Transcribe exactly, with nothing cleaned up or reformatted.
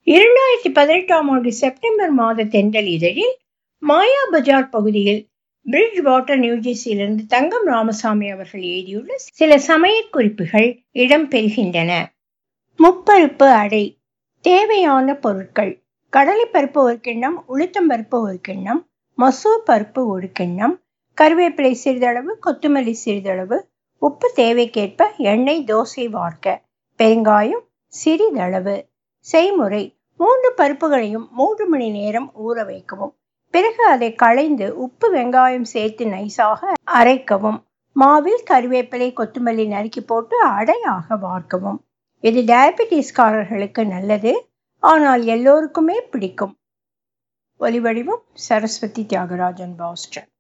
இரண்டாயிரத்தி பதினெட்டாம் ஆண்டு செப்டம்பர் மாத தென்றல் இதழில் மாயா பஜார் பகுதியில் பிரிட்ஜ் வாட்டர் நியூஜெர்சியிலிருந்து தங்கம் ராமசாமி அவர்கள் எழுதியுள்ள சில சமையற் குறிப்புகள் இடம்பெறுகின்றன. முப்பருப்பு அடை. தேவையான பொருட்கள்: கடலைப்பருப்பு ஒரு கிண்ணம், உளுத்தம்பருப்பு ஒரு கிண்ணம், மசூர் பருப்பு ஒரு கிண்ணம், கருவேப்பிலை சிறிதளவு, கொத்தமல்லி சிறிதளவு, உப்பு தேவைக்கேற்ப, எண்ணெய் தோசை வார்க்க, பெருங்காயம் சிறிதளவு. செய்முறை: மூன்று பருப்புகளையும் மூன்று மணி நேரம் ஊற வைக்கவும். பிறகு அதை களைந்து உப்பு வெங்காயம் சேர்த்து நைசாக அரைக்கவும். மாவில் கருவேப்பிலை கொத்தமல்லி நறுக்கி போட்டு அடையாக வார்க்கவும். இது டயபெட்டிஸ்காரர்களுக்கு நல்லது, ஆனால் எல்லோருக்குமே பிடிக்கும். ஒலிவடிவம் சரஸ்வதி தியாகராஜன், பாஸ்டன்.